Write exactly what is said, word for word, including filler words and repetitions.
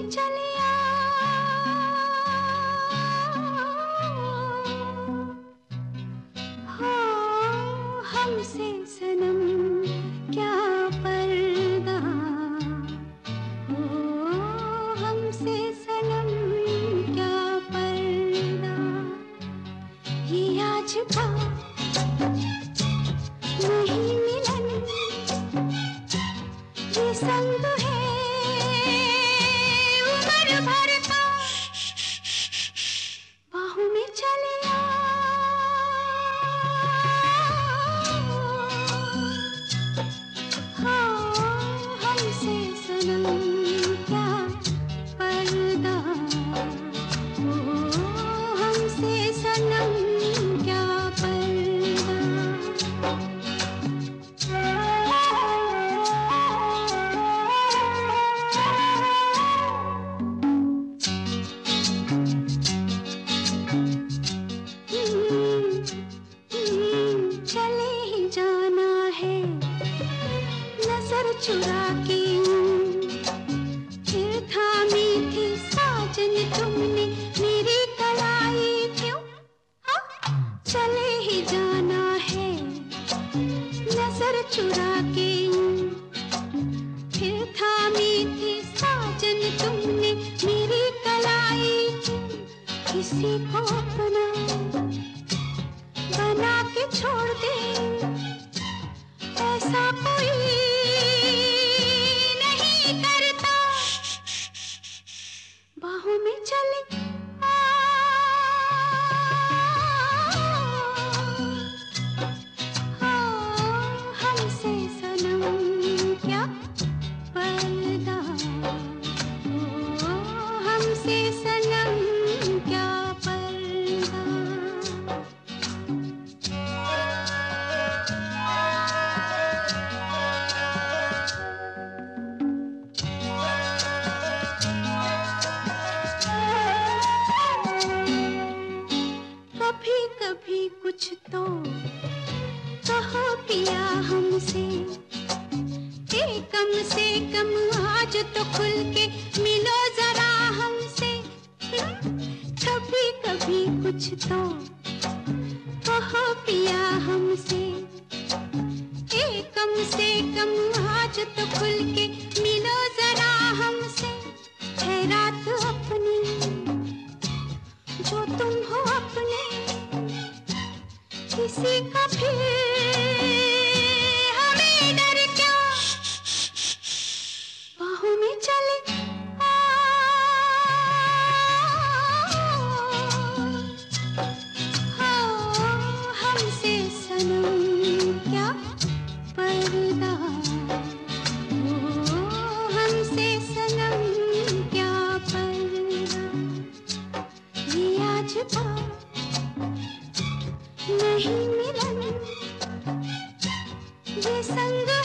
चलिया हो हमसे सनम क्या पर्दा हो हमसे सनम क्या पर्दा ये आज का नहीं मिलन ये संग है उम्र भर का बाहों में चलिया हो हमसे सनम क्या पर्दा हो हमसे सनम क्या पर्दा चले ही जाना है नजर चुरा के फिर थामी थी साजन तुमने मेरी कलाई क्यों हाँ? चले ही जाना है नजर चुरा के फिर थामी थी साजन तुमने मेरी कलाई क्यों किसी को अपना बना के छोड़ दे ऐसा कोई नहीं करता बाहों में चले हमसे सनम क्या पर्दा हो हमसे सनम क्या पर्दा कभी कभी कुछ तो कहो पिया हमसे ए कम से कम आज तो खुल के मिलो जरा हमसे कभी कभी कुछ तो कहो पिया हमसे ए कम से कम आज तो खुल के मिलो जरा हमसे है रात अपनी जो तुम हो अपने किसी का फिर हमें डर क्या बाहों में चले हो हमसे सनम क्या पर्दा हो हमसे सनम क्या पर्दा ये आज का नहीं मिलन ये संग